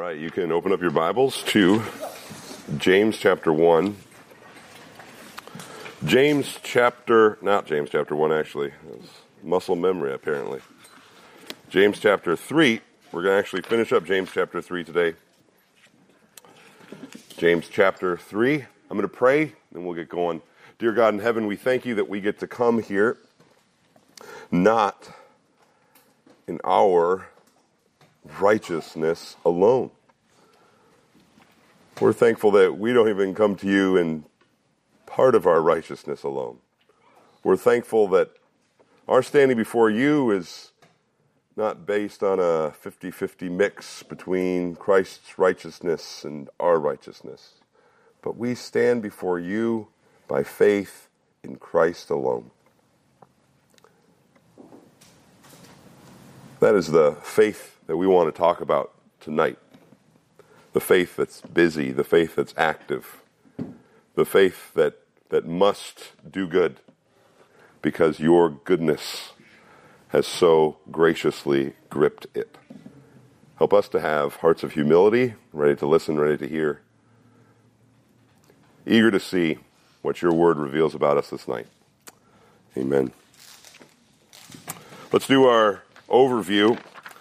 right, you can open up your Bibles to James chapter 1. Not James chapter 1 actually. It's muscle memory apparently. James chapter 3. We're going to actually finish up James chapter 3 today. James chapter 3. I'm going to pray and we'll get going. Dear God in heaven, we thank you that we get to come here not in our righteousness alone. We're thankful that we don't even come to you in part of our righteousness alone. We're thankful that our standing before you is not based on a 50-50 mix between Christ's righteousness and our righteousness, but we stand before you by faith in Christ alone. That is the faith that we want to talk about tonight. The faith that's busy, the faith that's active, the faith that must do good because your goodness has so graciously gripped it. Help us to have hearts of humility, ready to listen, ready to hear, eager to see what your word reveals about us this night. Amen. Let's do our overview.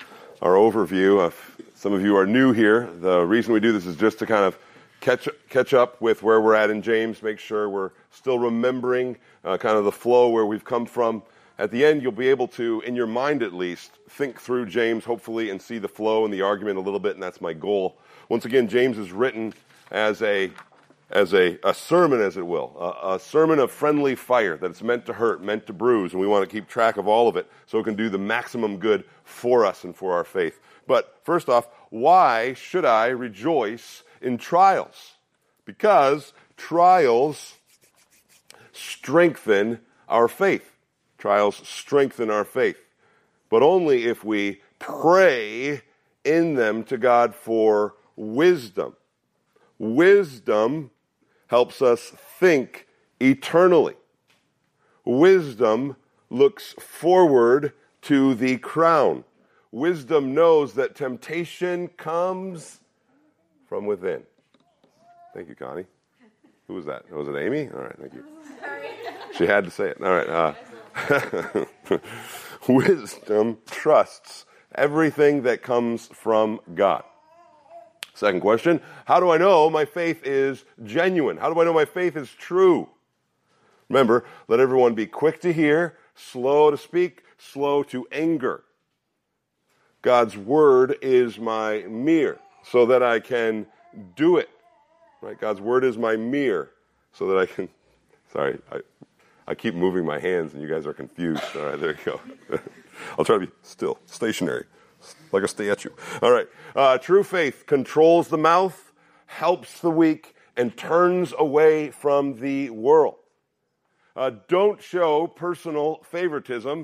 Some of you are new here. The reason we do this is just to kind of catch up with where we're at in James, make sure we're still remembering kind of the flow where we've come from. At the end, you'll be able to, in your mind at least, think through James, hopefully, and see the flow and the argument a little bit, and that's my goal. Once again, James is written as a sermon, as it will, a sermon of friendly fire that it's meant to hurt, meant to bruise, and we want to keep track of all of it so it can do the maximum good for us and for our faith. But first off, why should I rejoice in trials? Because trials strengthen our faith. Trials strengthen our faith, but only if we pray in them to God for wisdom. Wisdom helps us think eternally. Wisdom looks forward to the crown. Wisdom knows that temptation comes from within. Thank you, Connie. Who was that? Was it Amy? All right, thank you. She had to say it. All right. Wisdom trusts everything that comes from God. Second question, how do I know my faith is genuine? How do I know my faith is true? Remember, let everyone be quick to hear, slow to speak, slow to anger. God's word is my mirror so that I can do it. Right? God's word is my mirror so that I can... Sorry, I keep moving my hands and you guys are confused. All right, there you go. I'll try to be still, stationary, like a statue. All right, true faith controls the mouth, helps the weak, and turns away from the world. Don't show personal favoritism.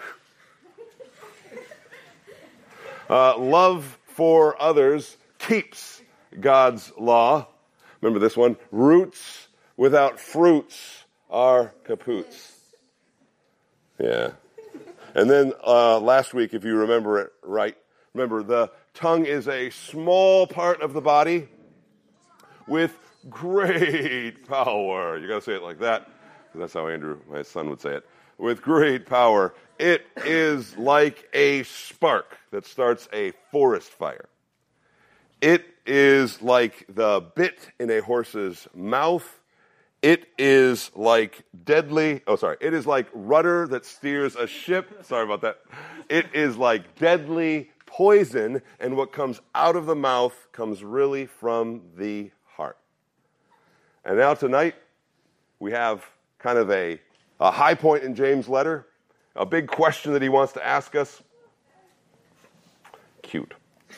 Love for others keeps God's law. Remember this one? Roots without fruits are kapoots. Yeah. And then last week, if you remember it right, remember the tongue is a small part of the body with great power. You got to say it like that, because that's how Andrew, my son, would say it. With great power. It is like a spark that starts a forest fire. It is like the bit in a horse's mouth. It is like it is like rudder that steers a ship. Sorry about that. It is like deadly poison, and what comes out of the mouth comes really from the heart. And now tonight, we have kind of a high point in James' letter, a big question that he wants to ask us. Cute.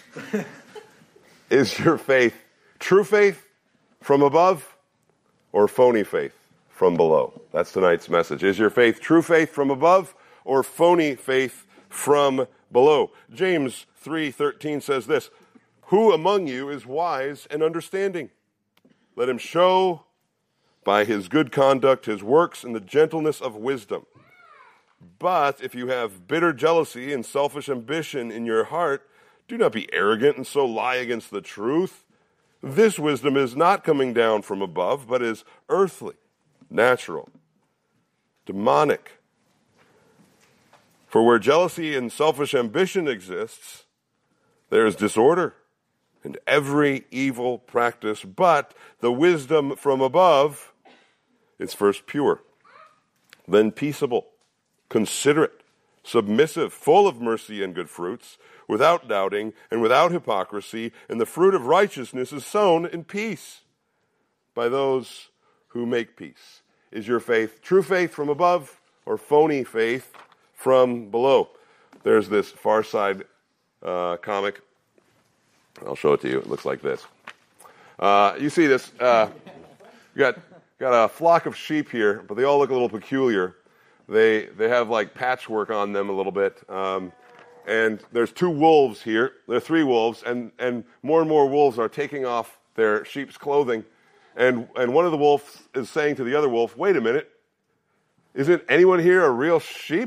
Is your faith true faith from above or phony faith from below? That's tonight's message. Is your faith true faith from above or phony faith from below? James 3:13 says this, "Who among you is wise and understanding? Let him show by his good conduct his works in the gentleness of wisdom. But if you have bitter jealousy and selfish ambition in your heart, Do not be arrogant and so lie against the truth. This wisdom is not coming down from above, but is earthly, natural, demonic. For where jealousy and selfish ambition exists, there is disorder and every evil practice. But the wisdom from above is first pure, then peaceable, considerate, submissive, full of mercy and good fruits, without doubting and without hypocrisy, and the fruit of righteousness is sown in peace by those who make peace. Is your faith true faith from above or phony faith from below? There's this Far Side comic. I'll show it to you. It looks like this. You see this. You got a flock of sheep here, but they all look a little peculiar. They have like patchwork on them a little bit. And there's 2 wolves here. There are 3 wolves, and more wolves are taking off their sheep's clothing. And one of the wolves is saying to the other wolf, "Wait a minute, isn't anyone here a real sheep?"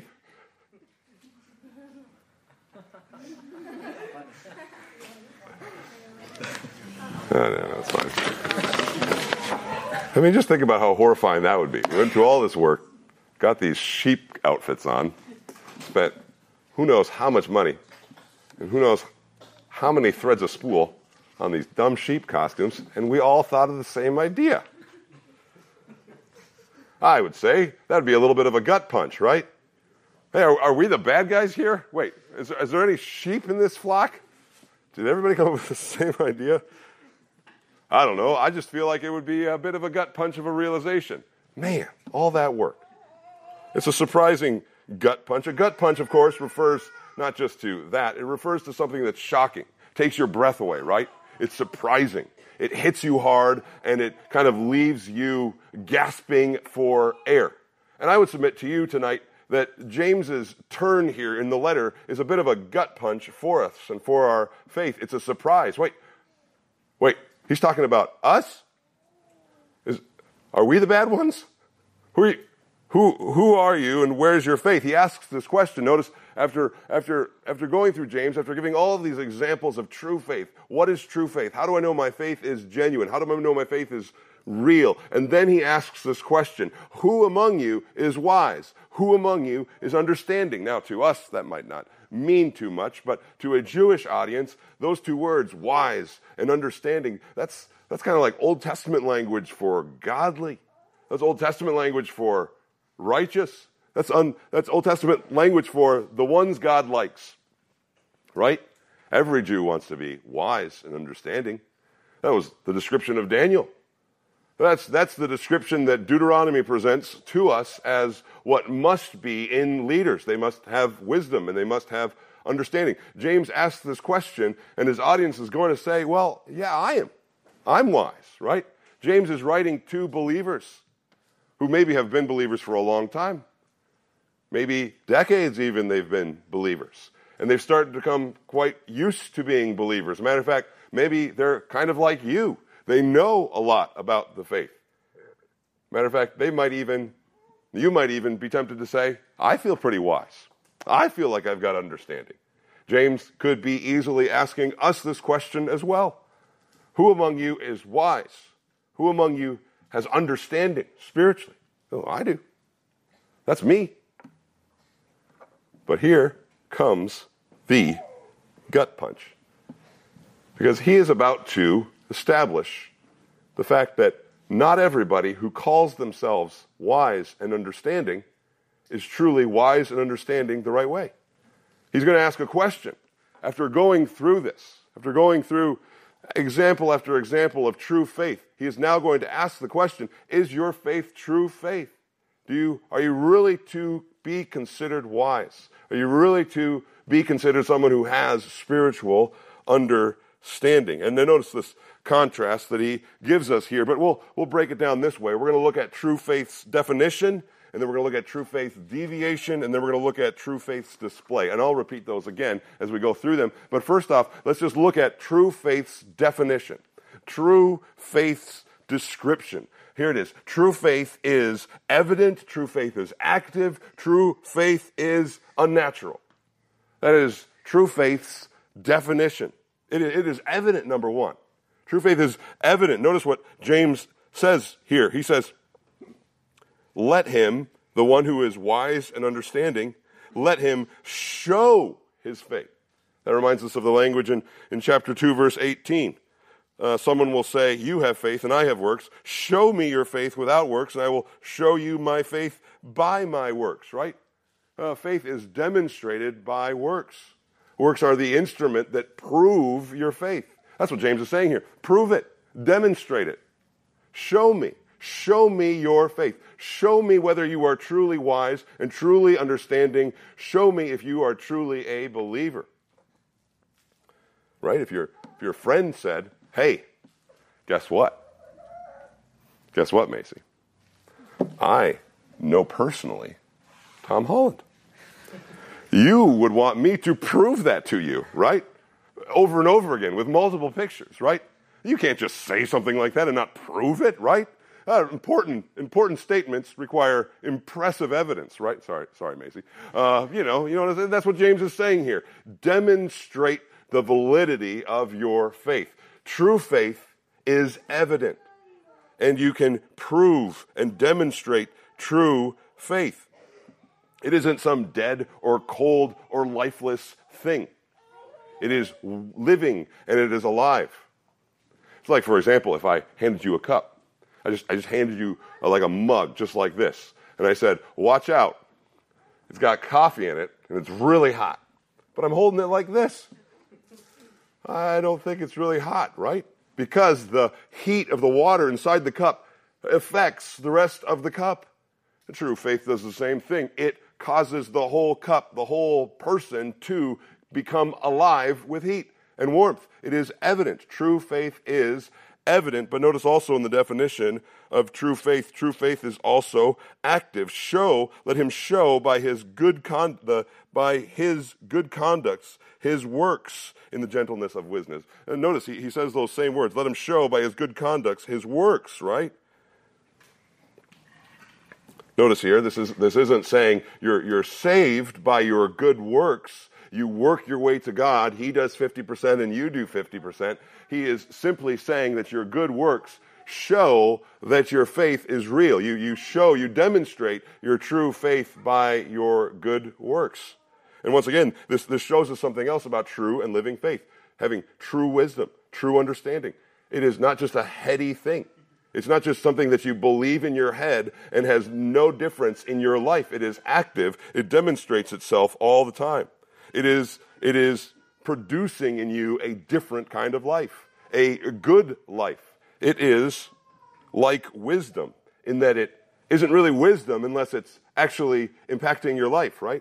No, that's fine. I mean, just think about how horrifying that would be. We went through all this work, got these sheep outfits on, spent who knows how much money, and who knows how many threads of spool on these dumb sheep costumes, and we all thought of the same idea. I would say that would be a little bit of a gut punch, right? Hey, are we the bad guys here? Wait, is there any sheep in this flock? Did everybody come up with the same idea? I don't know. I just feel like it would be a bit of a gut punch of a realization. Man, all that work. It's a surprising gut punch. A gut punch, of course, refers not just to that. It refers to something that's shocking, takes your breath away, right? It's surprising. It hits you hard, and it kind of leaves you gasping for air. And I would submit to you tonight that James's turn here in the letter is a bit of a gut punch for us and for our faith. It's a surprise. Wait, he's talking about us? Are we the bad ones? Who are you and where's your faith? He asks this question. Notice after going through James, after giving all of these examples of true faith, what is true faith? How do I know my faith is genuine? How do I know my faith is real? And then he asks this question, who among you is wise? Who among you is understanding? Now, to us, that might not mean too much, but to a Jewish audience, those 2 words, wise and understanding, that's kind of like Old Testament language for godly. That's Old Testament language for righteous. That's Old Testament language for the ones God likes, right? Every Jew wants to be wise and understanding. That was the description of Daniel. That's the description that Deuteronomy presents to us as what must be in leaders. They must have wisdom and they must have understanding. James asks this question, and his audience is going to say, well, yeah, I am. I'm wise, right? James is writing to believers who maybe have been believers for a long time. Maybe decades even they've been believers. And they've started to become quite used to being believers. Matter of fact, maybe they're kind of like you. They know a lot about the faith. Matter of fact, you might even be tempted to say, I feel pretty wise. I feel like I've got understanding. James could be easily asking us this question as well. Who among you is wise? Who among you has understanding spiritually? Oh, I do. That's me. But here comes the gut punch. Because he is about to establish the fact that not everybody who calls themselves wise and understanding is truly wise and understanding the right way. He's going to ask a question. After going through this, after going through example after example of true faith, he is now going to ask the question, is your faith true faith? Are you really to be considered wise? Are you really to be considered someone who has spiritual understanding? And then notice this contrast that he gives us here, but we'll break it down this way. We're going to look at true faith's definition, and then we're going to look at true faith's deviation, and then we're going to look at true faith's display. And I'll repeat those again as we go through them. But first off, let's just look at true faith's definition. True faith's description. Here it is. True faith is evident. True faith is active. True faith is unnatural. That is true faith's definition. It is evident, number one. True faith is evident. Notice what James says here. He says, let him, the one who is wise and understanding, let him show his faith. That reminds us of the language in chapter 2, verse 18. Someone will say, you have faith and I have works. Show me your faith without works, and I will show you my faith by my works, right? Faith is demonstrated by works. Works are the instrument that prove your faith. That's what James is saying here. Prove it. Demonstrate it. Show me. Show me your faith. Show me whether you are truly wise and truly understanding. Show me if you are truly a believer. Right? If your friend said, hey, guess what? Guess what, Macy? I know personally Tom Holland. You would want me to prove that to you, right? Over and over again with multiple pictures, right? You can't just say something like that and not prove it, right? Important statements require impressive evidence, right? Sorry, Macy. That's what James is saying here. Demonstrate the validity of your faith. True faith is evident, and you can prove and demonstrate true faith. It isn't some dead or cold or lifeless thing. It is living and it is alive. It's like, for example, if I handed you a cup. I just handed you like a mug just like this. And I said, watch out. It's got coffee in it and it's really hot. But I'm holding it like this. I don't think it's really hot, right? Because the heat of the water inside the cup affects the rest of the cup. The true faith does the same thing. It causes the whole cup, the whole person to become alive with heat and warmth. It is evident. True faith is evident, but notice also in the definition of true faith is also active. Let him show by his good conducts, his works in the gentleness of wisdom. And notice he says those same words. Let him show by his good conducts his works, right? Notice here, this isn't saying you're saved by your good works. You work your way to God. He does 50% and you do 50%. He is simply saying that your good works show that your faith is real. You demonstrate your true faith by your good works. And once again, this shows us something else about true and living faith. Having true wisdom, true understanding. It is not just a heady thing. It's not just something that you believe in your head and has no difference in your life. It is active. It demonstrates itself all the time. It is producing in you a different kind of life, a good life. It is like wisdom in that it isn't really wisdom unless it's actually impacting your life, right?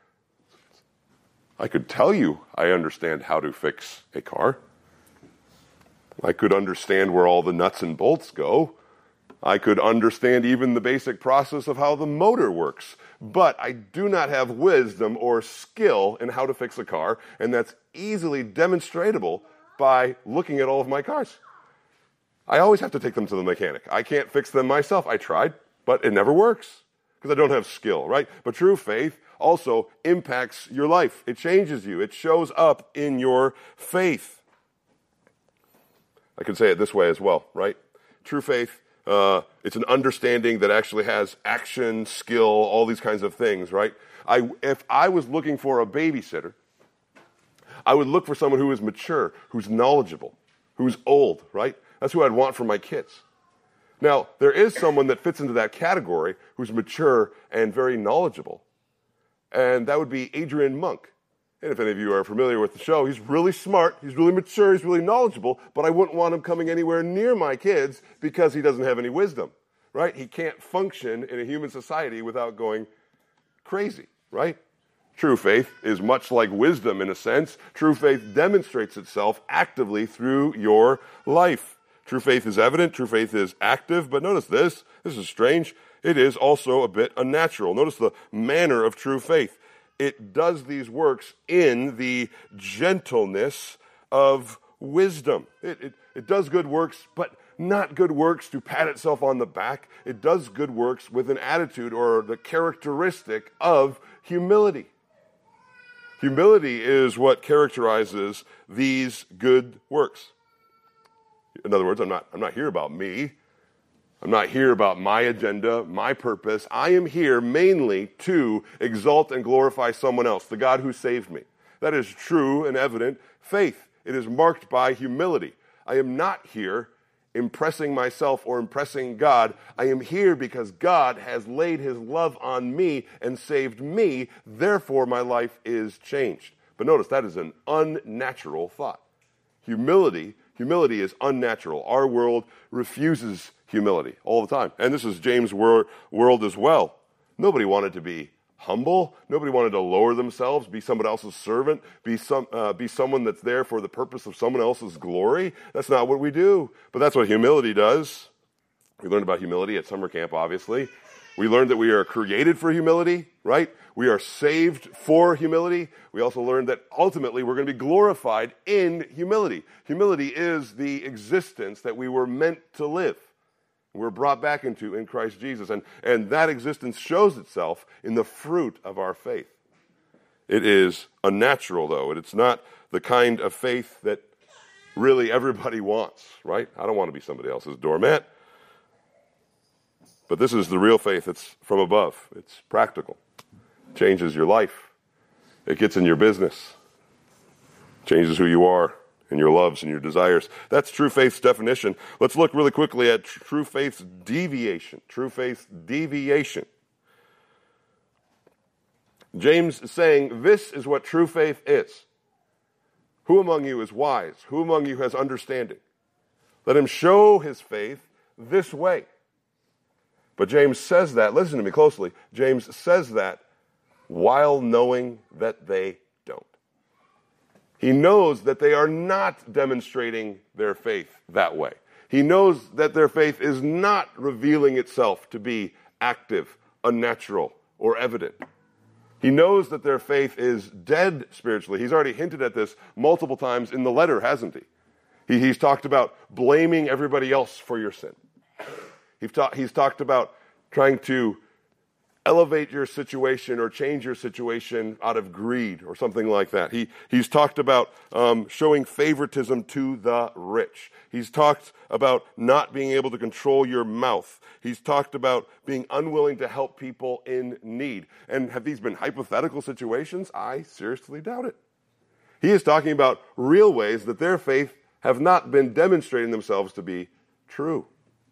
I could tell you I understand how to fix a car. I could understand where all the nuts and bolts go. I could understand even the basic process of how the motor works. But I do not have wisdom or skill in how to fix a car, and that's easily demonstratable by looking at all of my cars. I always have to take them to the mechanic. I can't fix them myself. I tried, but it never works because I don't have skill, right? But true faith also impacts your life. It changes you. It shows up in your faith. I could say it this way as well, right? True faith, it's an understanding that actually has action, skill, all these kinds of things, right? If I was looking for a babysitter, I would look for someone who is mature, who's knowledgeable, who's old, right? That's who I'd want for my kids. Now, there is someone that fits into that category who's mature and very knowledgeable, and that would be Adrian Monk. And if any of you are familiar with the show, he's really smart, he's really mature, he's really knowledgeable, but I wouldn't want him coming anywhere near my kids because he doesn't have any wisdom, right? He can't function in a human society without going crazy, right? True faith is much like wisdom in a sense. True faith demonstrates itself actively through your life. True faith is evident, true faith is active, but notice this is strange. It is also a bit unnatural. Notice the manner of true faith. It does these works in the gentleness of wisdom. It does good works, but not good works to pat itself on the back. It does good works with an attitude or the characteristic of humility. Humility is what characterizes these good works. In other words, I'm not here about me. I'm not here about my agenda, my purpose. I am here mainly to exalt and glorify someone else, the God who saved me. That is true and evident faith. It is marked by humility. I am not here impressing myself or impressing God. I am here because God has laid his love on me and saved me. Therefore, my life is changed. But notice, that is an unnatural thought. Humility is unnatural. Our world refuses humility all the time. And this is James' world as well. Nobody wanted to be humble. Nobody wanted to lower themselves, be someone else's servant, be someone that's there for the purpose of someone else's glory. That's not what we do. But that's what humility does. We learned about humility at summer camp, obviously. We learned that we are created for humility, right? We are saved for humility. We also learned that ultimately we're going to be glorified in humility. Humility is the existence that we were meant to live. We're brought back into in Christ Jesus. And that existence shows itself in the fruit of our faith. It is unnatural, though. It's not the kind of faith that really everybody wants, right? I don't want to be somebody else's doormat. But this is the real faith. It's from above. It's practical. It changes your life. It gets in your business. It changes who you are and your loves and your desires. That's true faith's definition. Let's look really quickly at true faith's deviation. True faith's deviation. James is saying this is what true faith is. Who among you is wise? Who among you has understanding? Let him show his faith this way. But James says that, listen to me closely, James says that while knowing that they don't. He knows that they are not demonstrating their faith that way. He knows that their faith is not revealing itself to be active, unnatural, or evident. He knows that their faith is dead spiritually. He's already hinted at this multiple times in the letter, hasn't he? He's talked about blaming everybody else for your sin. He's talked about trying to elevate your situation or change your situation out of greed or something like that. He's talked about showing favoritism to the rich. He's talked about not being able to control your mouth. He's talked about being unwilling to help people in need. And have these been hypothetical situations? I seriously doubt it. He is talking about real ways that their faith have not been demonstrating themselves to be true.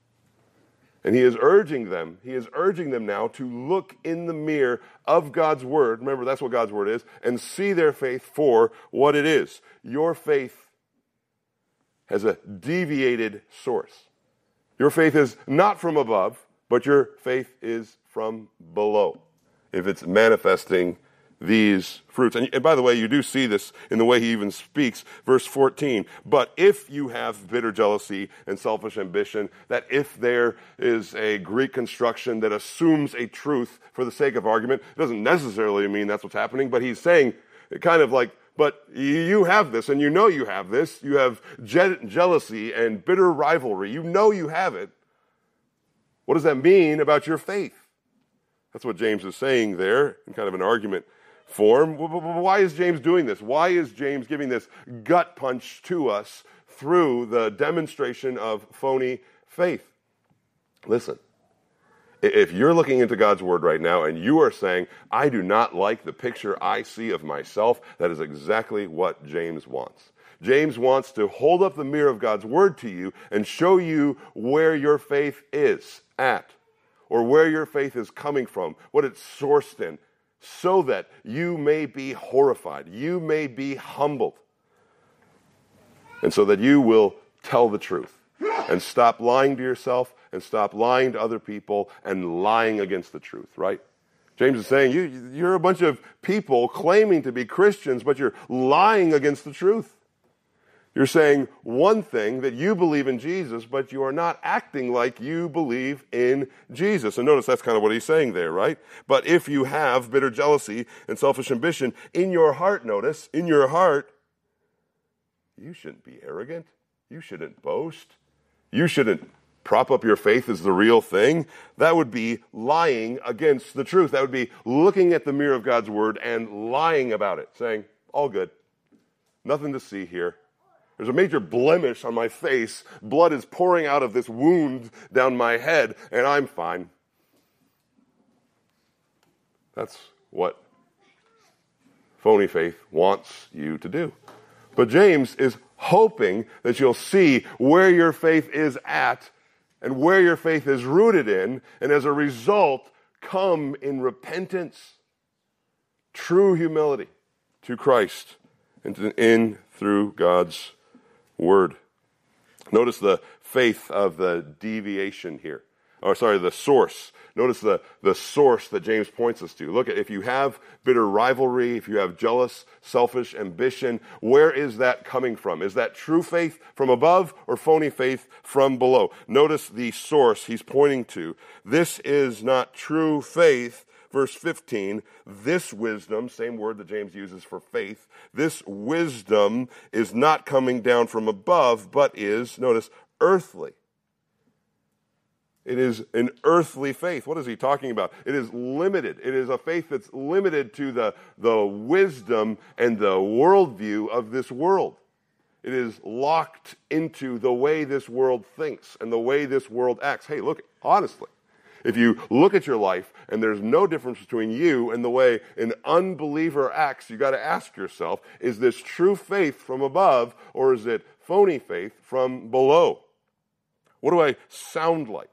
And he is urging them now to look in the mirror of God's word. Remember, that's what God's word is, and see their faith for what it is. Your faith has a deviated source. Your faith is not from above, but your faith is from below, if it's manifesting these fruits. And by the way, you do see this in the way he even speaks. Verse 14, but if you have bitter jealousy and selfish ambition, that if there is a Greek construction that assumes a truth for the sake of argument, it doesn't necessarily mean that's what's happening, but he's saying kind of like, but you have this, and you know you have this. You have jealousy and bitter rivalry. You know you have it. What does that mean about your faith? That's what James is saying there in kind of an argument form. Why is James doing this? Why is James giving this gut punch to us through the demonstration of phony faith? Listen, if you're looking into God's word right now and you are saying, I do not like the picture I see of myself, that is exactly what James wants. James wants to hold up the mirror of God's word to you and show you where your faith is at, or where your faith is coming from, what it's sourced in, so that you may be horrified, you may be humbled, and so that you will tell the truth and stop lying to yourself and stop lying to other people and lying against the truth, right? James is saying you're a bunch of people claiming to be Christians, but you're lying against the truth. You're saying one thing, that you believe in Jesus, but you are not acting like you believe in Jesus. And notice that's kind of what he's saying there, right? But if you have bitter jealousy and selfish ambition in your heart, notice, in your heart, you shouldn't be arrogant. You shouldn't boast. You shouldn't prop up your faith as the real thing, that would be lying against the truth. That would be looking at the mirror of God's word and lying about it, saying, all good. Nothing to see here. There's a major blemish on my face. Blood is pouring out of this wound down my head, and I'm fine. That's what phony faith wants you to do. But James is hoping that you'll see where your faith is at and where your faith is rooted in, and as a result, come in repentance, true humility to Christ and in through God's word. Notice the faith of the deviation here. The source. Notice the source that James points us to. Look, if you have bitter rivalry, if you have jealous, selfish ambition, where is that coming from? Is that true faith from above or phony faith from below? Notice the source he's pointing to. This is not true faith. Verse 15, this wisdom, same word that James uses for faith, this wisdom is not coming down from above, but is, notice, earthly. It is an earthly faith. What is he talking about? It is limited. It is a faith that's limited to the wisdom and the worldview of this world. It is locked into the way this world thinks and the way this world acts. Hey, look, honestly, if you look at your life and there's no difference between you and the way an unbeliever acts, you got to ask yourself, is this true faith from above or is it phony faith from below? What do I sound like?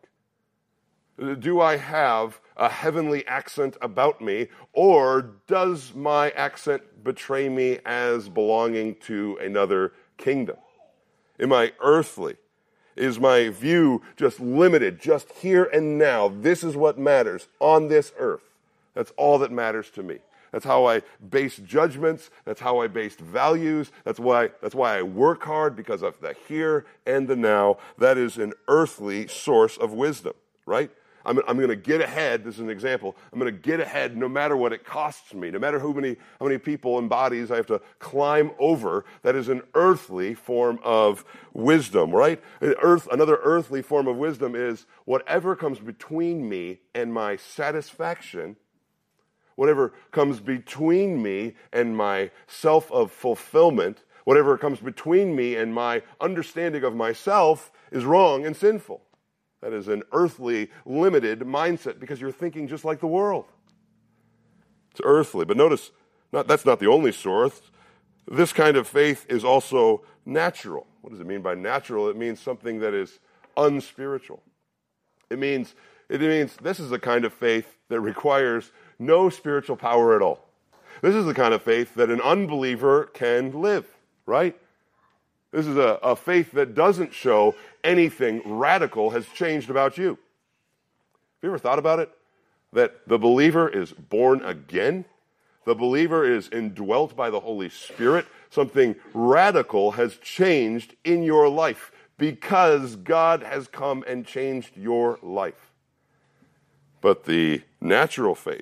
Do I have a heavenly accent about me, or does my accent betray me as belonging to another kingdom? Am I earthly? Is my view just limited, just here and now? This is what matters on this earth. That's all that matters to me. That's how I base judgments. That's how I base values. That's why I work hard, because of the here and the now. That is an earthly source of wisdom, right? I'm going to get ahead. This is an example. I'm going to get ahead no matter what it costs me, no matter how many people and bodies I have to climb over. That is an earthly form of wisdom, right? Another earthly form of wisdom is whatever comes between me and my satisfaction, whatever comes between me and my self of fulfillment, whatever comes between me and my understanding of myself is wrong and sinful. That is an earthly, limited mindset because you're thinking just like the world. It's earthly. But notice, that's not the only source. This kind of faith is also natural. What does it mean by natural? It means something that is unspiritual. It means this is a kind of faith that requires no spiritual power at all. This is the kind of faith that an unbeliever can live, right? This is a faith that doesn't show anything radical has changed about you. Have you ever thought about it? That the believer is born again? The believer is indwelt by the Holy Spirit. Something radical has changed in your life because God has come and changed your life. But the natural faith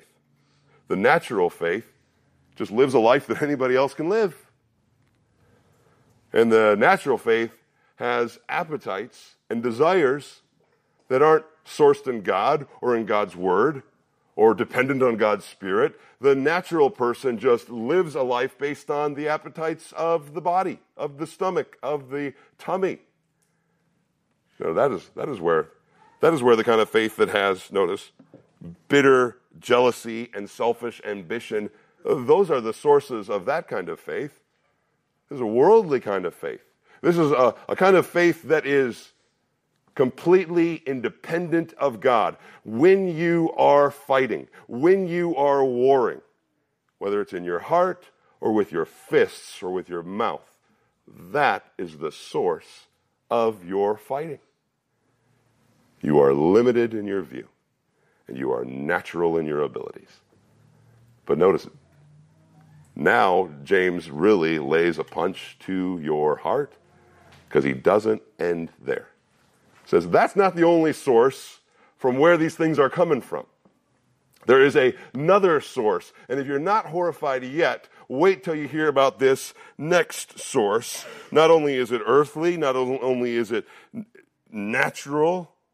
just lives a life that anybody else can live. And the natural faith has appetites and desires that aren't sourced in God or in God's Word or dependent on God's Spirit. The natural person just lives a life based on the appetites of the body, of the stomach, of the tummy. That is where the kind of faith that has, notice, bitter jealousy and selfish ambition, those are the sources of that kind of faith. This is a worldly kind of faith. This is a kind of faith that is completely independent of God. When you are fighting, when you are warring, whether it's in your heart or with your fists or with your mouth, that is the source of your fighting. You are limited in your view, and you are natural in your abilities. But notice it. Now, James really lays a punch to your heart because he doesn't end there. He says that's not the only source from where these things are coming from. There is another source, and if you're not horrified yet, wait till you hear about this next source. Not only is it earthly, not only is it natural,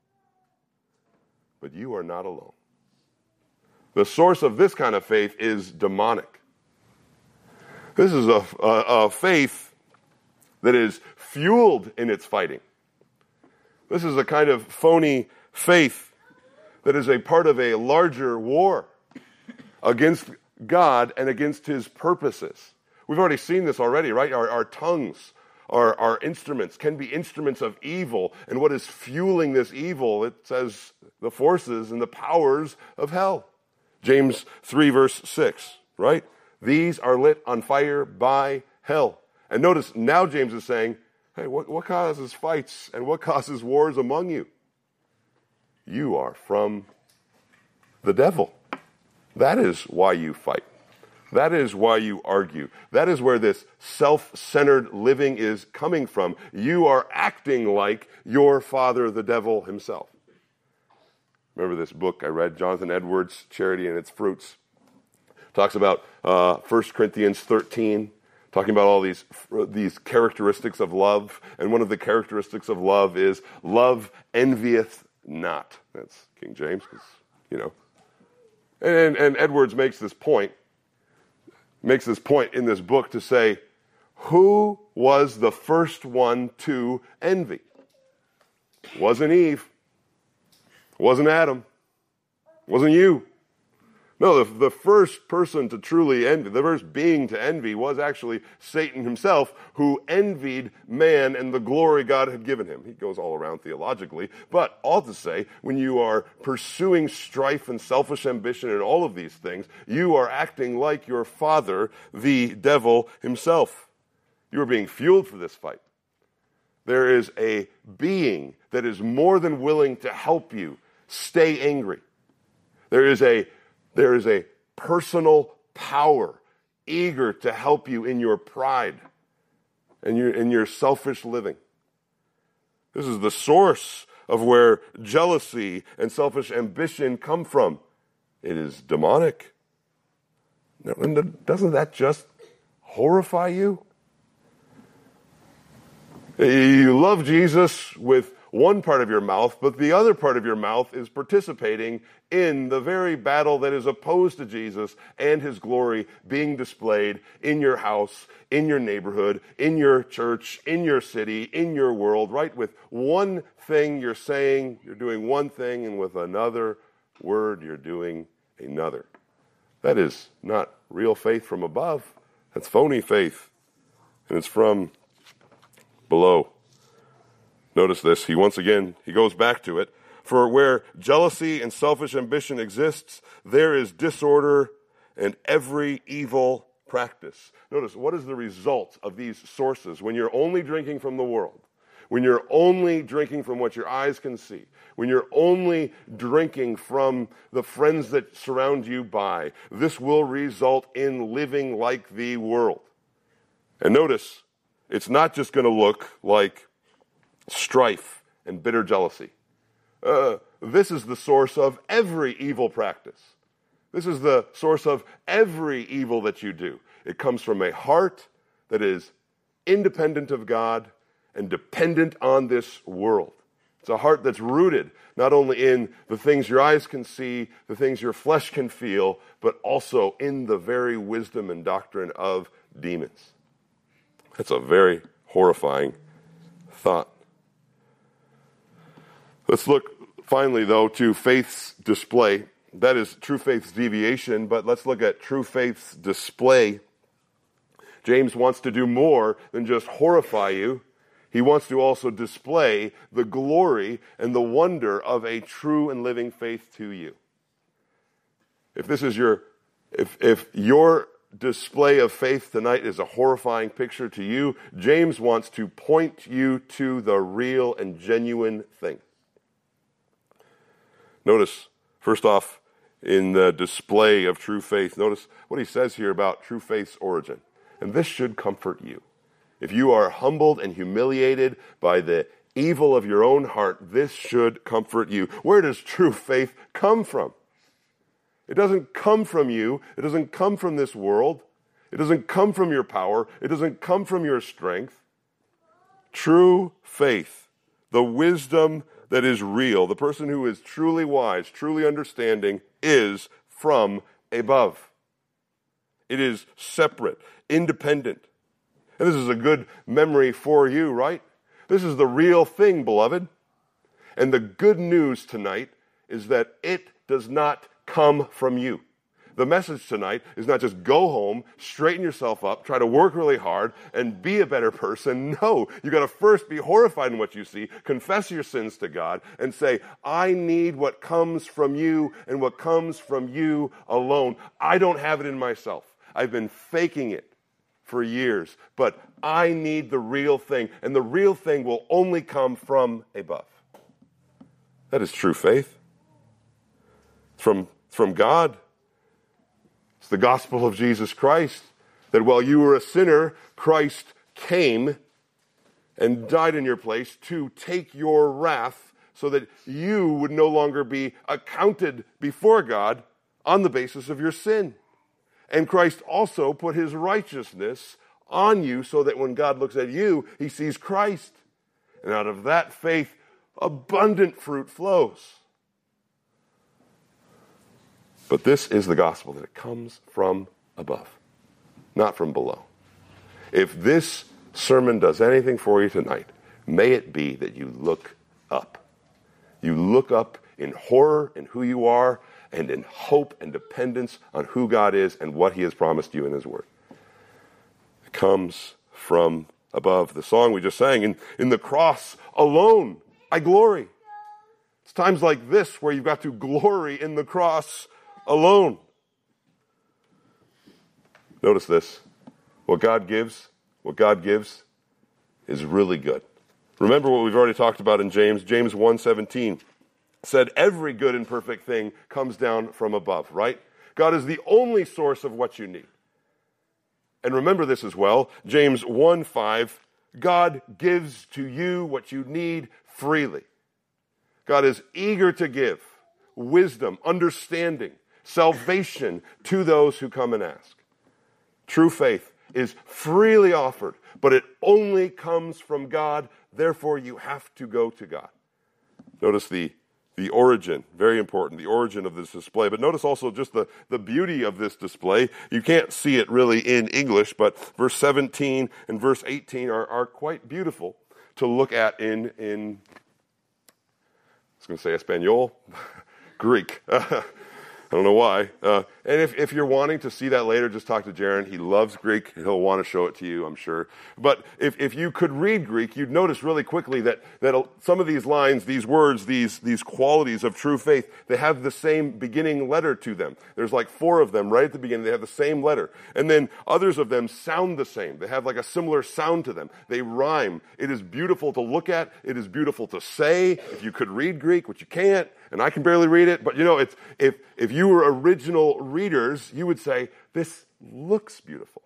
but you are not alone. The source of this kind of faith is demonic. This is a faith that is fueled in its fighting. This is a kind of phony faith that is a part of a larger war against God and against his purposes. We've already seen this already, right? Our tongues, our instruments can be instruments of evil. And what is fueling this evil? It says the forces and the powers of hell. James 3 verse 6, right? These are lit on fire by hell. And notice now James is saying, hey, what causes fights and what causes wars among you? You are from the devil. That is why you fight. That is why you argue. That is where this self-centered living is coming from. You are acting like your father, the devil himself. Remember this book I read, Jonathan Edwards, Charity and Its Fruits. Talks about 1 Corinthians 13, talking about all these characteristics of love. And one of the characteristics of love is love envieth not. That's King James, because, you know. And Edwards makes this point in this book to say, who was the first one to envy? It wasn't Eve. It wasn't Adam. It wasn't you. No, the first person to truly envy, the first being to envy was actually Satan himself, who envied man and the glory God had given him. He goes all around theologically, but all to say, when you are pursuing strife and selfish ambition and all of these things, you are acting like your father, the devil himself. You are being fueled for this fight. There is a being that is more than willing to help you stay angry. There is a personal power eager to help you in your pride and in your selfish living. This is the source of where jealousy and selfish ambition come from. It is demonic. Doesn't that just horrify you? You love Jesus with one part of your mouth, but the other part of your mouth is participating in the very battle that is opposed to Jesus and his glory being displayed in your house, in your neighborhood, in your church, in your city, in your world, right? With one thing you're saying, you're doing one thing, and with another word, you're doing another. That is not real faith from above. That's phony faith, and it's from below. Notice this. He goes back to it. For where jealousy and selfish ambition exists, there is disorder and every evil practice. Notice, what is the result of these sources when you're only drinking from the world? When you're only drinking from what your eyes can see? When you're only drinking from the friends that surround you by? This will result in living like the world. And notice, it's not just going to look like strife and bitter jealousy. This is the source of every evil practice. This is the source of every evil that you do. It comes from a heart that is independent of God and dependent on this world. It's a heart that's rooted not only in the things your eyes can see, the things your flesh can feel, but also in the very wisdom and doctrine of demons. That's a very horrifying thought. Let's look finally, though, to faith's display. That is true faith's deviation, but let's look at true faith's display. James wants to do more than just horrify you. He wants to also display the glory and the wonder of a true and living faith to you. If your display of faith tonight is a horrifying picture to you, James wants to point you to the real and genuine thing. Notice, first off, in the display of true faith, notice what he says here about true faith's origin. And this should comfort you. If you are humbled and humiliated by the evil of your own heart, this should comfort you. Where does true faith come from? It doesn't come from you. It doesn't come from this world. It doesn't come from your power. It doesn't come from your strength. True faith The wisdom that is real, the person who is truly wise, truly understanding, is from above. It is separate, independent. And this is a good memory for you, right? This is the real thing, beloved. And the good news tonight is that it does not come from you. The message tonight is not just go home, straighten yourself up, try to work really hard, and be a better person. No, you got to first be horrified in what you see, confess your sins to God, and say, I need what comes from you and what comes from you alone. I don't have it in myself. I've been faking it for years, but I need the real thing, and the real thing will only come from above. That is true faith. From God. It's the gospel of Jesus Christ, that while you were a sinner, Christ came and died in your place to take your wrath so that you would no longer be accounted before God on the basis of your sin. And Christ also put his righteousness on you so that when God looks at you, he sees Christ. And out of that faith, abundant fruit flows. But this is the gospel, that it comes from above, not from below. If this sermon does anything for you tonight, may it be that you look up. You look up in horror in who you are and in hope and dependence on who God is and what he has promised you in his word. It comes from above. The song we just sang, in the cross alone I glory. It's times like this where you've got to glory in the cross alone. Notice this. What God gives is really good. Remember what we've already talked about in James. James 1:17 said every good and perfect thing comes down from above, right? God is the only source of what you need. And remember this as well. James 1:5, God gives to you what you need freely. God is eager to give wisdom, understanding, salvation to those who come and ask. True faith is freely offered, but it only comes from God. Therefore, you have to go to God. Notice the origin, very important, the origin of this display. But notice also just the beauty of this display. You can't see it really in English, but verse 17 and verse 18 are quite beautiful to look at in I was going to say Espanol, Greek. I don't know why. And if you're wanting to see that later, just talk to Jaron. He loves Greek. He'll want to show it to you, I'm sure. But if you could read Greek, you'd notice really quickly that some of these lines, these words, these qualities of true faith, they have the same beginning letter to them. There's like 4 of them right at the beginning. They have the same letter. And then others of them sound the same. They have like a similar sound to them. They rhyme. It is beautiful to look at. It is beautiful to say. If you could read Greek, which you can't, and I can barely read it, but you know, it's if you were original readers, you would say, this looks beautiful.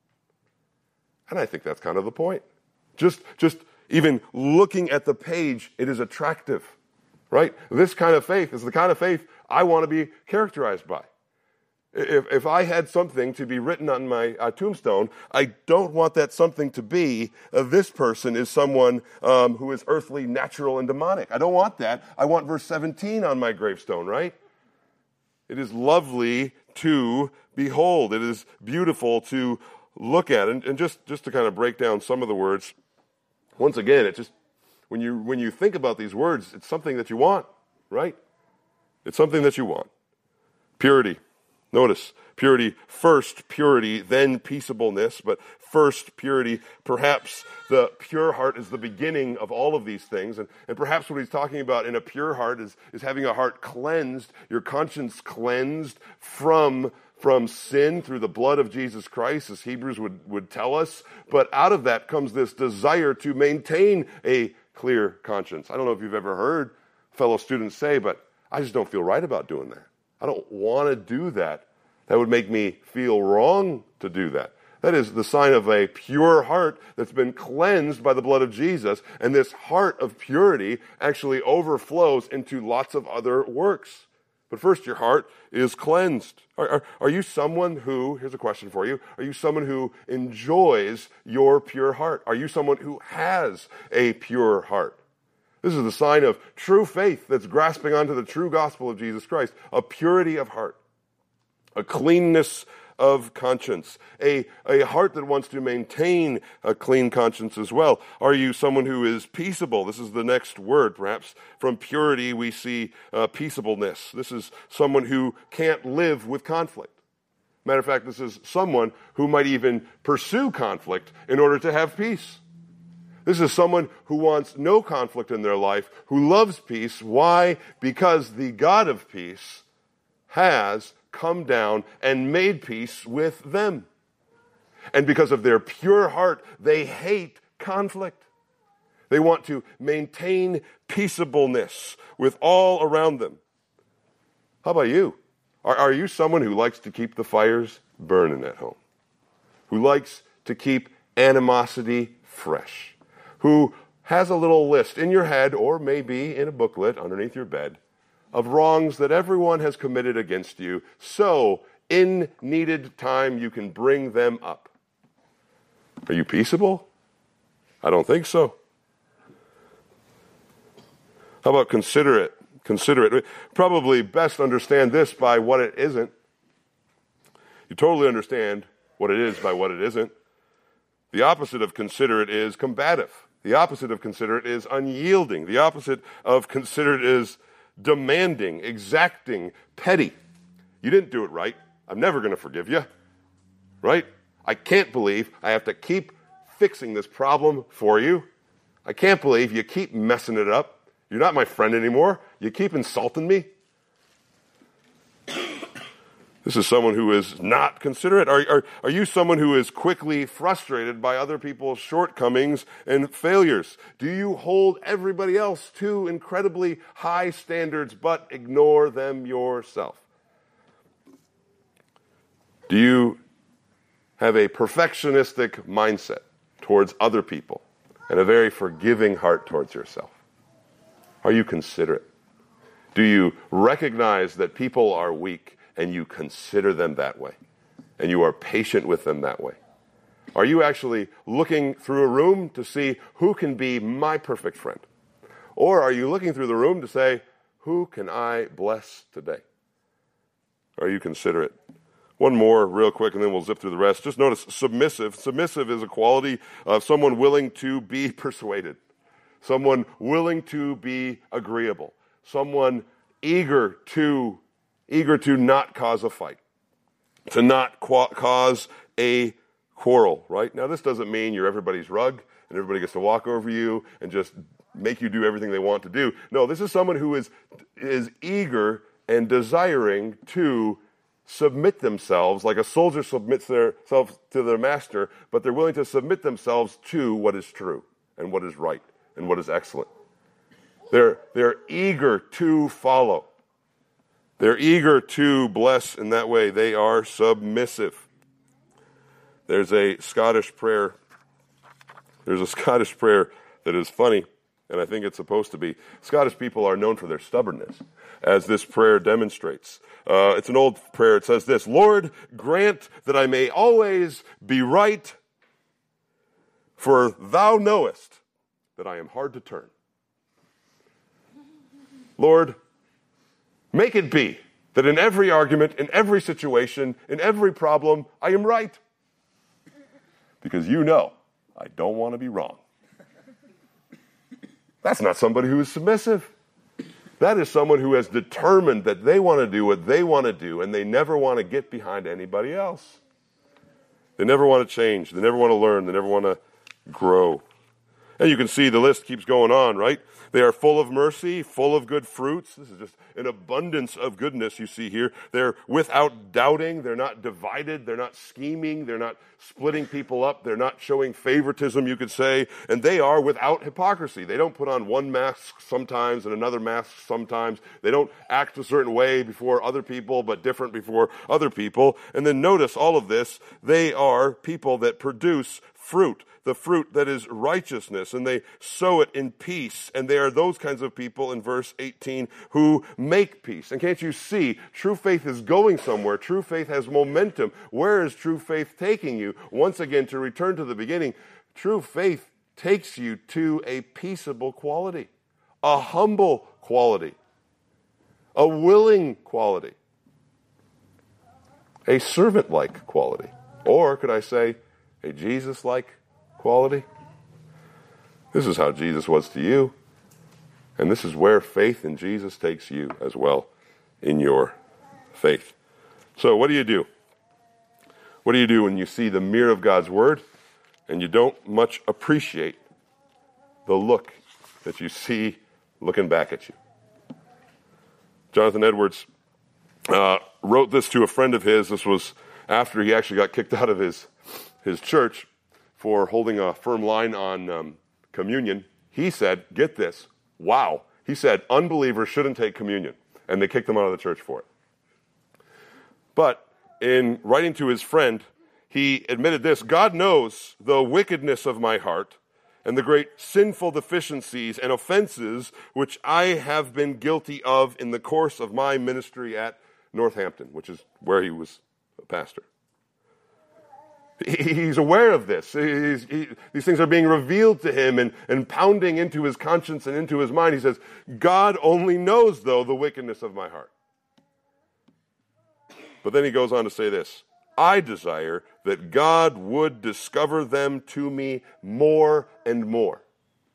And I think that's kind of the point. Just even looking at the page, it is attractive, right? This kind of faith is the kind of faith I want to be characterized by. If I had something to be written on my tombstone, I don't want that something to be, this person is someone who is earthly, natural, and demonic. I don't want that. I want verse 17 on my gravestone, right? It is lovely to behold. It is beautiful to look at. And just to kind of break down some of the words, once again, it just, when you think about these words, it's something that you want, right? It's something that you want. Purity. Notice, purity, first purity, then peaceableness, but first purity. Perhaps the pure heart is the beginning of all of these things, and perhaps what he's talking about in a pure heart is having a heart cleansed, your conscience cleansed from sin through the blood of Jesus Christ, as Hebrews would tell us. But out of that comes this desire to maintain a clear conscience. I don't know if you've ever heard fellow students say, but I just don't feel right about doing that. I don't want to do that. That would make me feel wrong to do that. That is the sign of a pure heart that's been cleansed by the blood of Jesus. And this heart of purity actually overflows into lots of other works. But first, your heart is cleansed. Are you someone who, here's a question for you, are you someone who enjoys your pure heart? Are you someone who has a pure heart? This is the sign of true faith that's grasping onto the true gospel of Jesus Christ. A purity of heart, a cleanness of conscience, a heart that wants to maintain a clean conscience as well. Are you someone who is peaceable? This is the next word. Perhaps from purity we see peaceableness. This is someone who can't live with conflict. Matter of fact, this is someone who might even pursue conflict in order to have peace. This is someone who wants no conflict in their life, who loves peace. Why? Because the God of peace has come down and made peace with them. And because of their pure heart, they hate conflict. They want to maintain peaceableness with all around them. How about you? Are you someone who likes to keep the fires burning at home? Who likes to keep animosity fresh? Who has a little list in your head, or maybe in a booklet underneath your bed, of wrongs that everyone has committed against you, so in needed time you can bring them up? Are you peaceable? I don't think so. How about considerate? Considerate. Probably best understand this by what it isn't. You totally understand what it is by what it isn't. The opposite of considerate is combative. The opposite of considerate is unyielding. The opposite of considerate is demanding, exacting, petty. You didn't do it right. I'm never going to forgive you. Right? I can't believe I have to keep fixing this problem for you. I can't believe you keep messing it up. You're not my friend anymore. You keep insulting me. This is someone who is not considerate. Are you someone who is quickly frustrated by other people's shortcomings and failures? Do you hold everybody else to incredibly high standards but ignore them yourself? Do you have a perfectionistic mindset towards other people and a very forgiving heart towards yourself? Are you considerate? Do you recognize that people are weak and you consider them that way? And you are patient with them that way? Are you actually looking through a room to see who can be my perfect friend? Or are you looking through the room to say, who can I bless today? Are you considerate? One more real quick and then we'll zip through the rest. Just notice submissive. Submissive is a quality of someone willing to be persuaded. Someone willing to be agreeable. Someone eager to not cause a fight. To not cause a quarrel, right? Now, this doesn't mean you're everybody's rug and everybody gets to walk over you and just make you do everything they want to do. No, this is someone who is eager and desiring to submit themselves, like a soldier submits themselves to their master, but they're willing to submit themselves to what is true and what is right and what is excellent. They're eager to follow. They're eager to bless in that way. They are submissive. There's a Scottish prayer. There's a Scottish prayer that is funny, and I think it's supposed to be. Scottish people are known for their stubbornness, as this prayer demonstrates. It's an old prayer. It says this: Lord, grant that I may always be right, for thou knowest that I am hard to turn. Lord, make it be that in every argument, in every situation, in every problem, I am right. Because you know I don't want to be wrong. That's not somebody who is submissive. That is someone who has determined that they want to do what they want to do, and they never want to get behind anybody else. They never want to change. They never want to learn. They never want to grow. And you can see the list keeps going on, right? They are full of mercy, full of good fruits. This is just an abundance of goodness you see here. They're without doubting. They're not divided. They're not scheming. They're not splitting people up. They're not showing favoritism, you could say. And they are without hypocrisy. They don't put on one mask sometimes and another mask sometimes. They don't act a certain way before other people, but different before other people. And then notice all of this. They are people that produce fruit. The fruit that is righteousness, and they sow it in peace. And they are those kinds of people in verse 18 who make peace. And can't you see, true faith is going somewhere. True faith has momentum. Where is true faith taking you? Once again, to return to the beginning, true faith takes you to a peaceable quality. a humble quality, a willing quality, a servant-like quality, or could I say, a Jesus-like quality? This is how Jesus was to you, and this is where faith in Jesus takes you as well in your faith. So what do you do? What do you do when you see the mirror of God's Word and you don't much appreciate the look that you see looking back at you? Jonathan Edwards wrote this to a friend of his. This was after he actually got kicked out of his church for holding a firm line on communion. He said, get this, wow. He said, unbelievers shouldn't take communion. And they kicked him out of the church for it. But in writing to his friend, he admitted this: God knows the wickedness of my heart and the great sinful deficiencies and offenses which I have been guilty of in the course of my ministry at Northampton, which is where he was a pastor. He's aware of this. These things are being revealed to him and pounding into his conscience and into his mind. He says, God only knows, though, the wickedness of my heart. But then he goes on to say this: I desire that God would discover them to me more and more.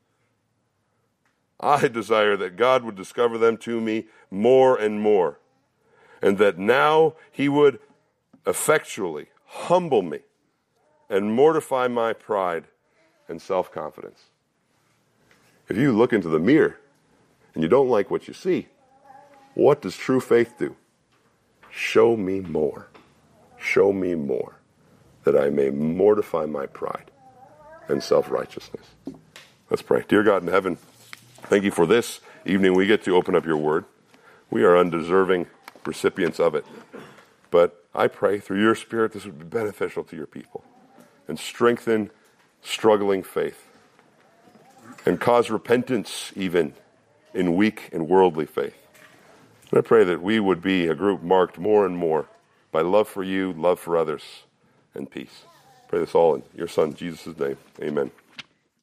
I desire that God would discover them to me more and more, and that now he would effectually humble me and mortify my pride and self-confidence. If you look into the mirror and you don't like what you see, what does true faith do? Show me more. Show me more, that I may mortify my pride and self-righteousness. Let's pray. Dear God in heaven, thank you for this evening we get to open up your word. We are undeserving recipients of it. But I pray through your Spirit this would be beneficial to your people and strengthen struggling faith and cause repentance even in weak and worldly faith. And I pray that we would be a group marked more and more by love for you, love for others, and peace. I pray this all in your Son, Jesus' name. Amen.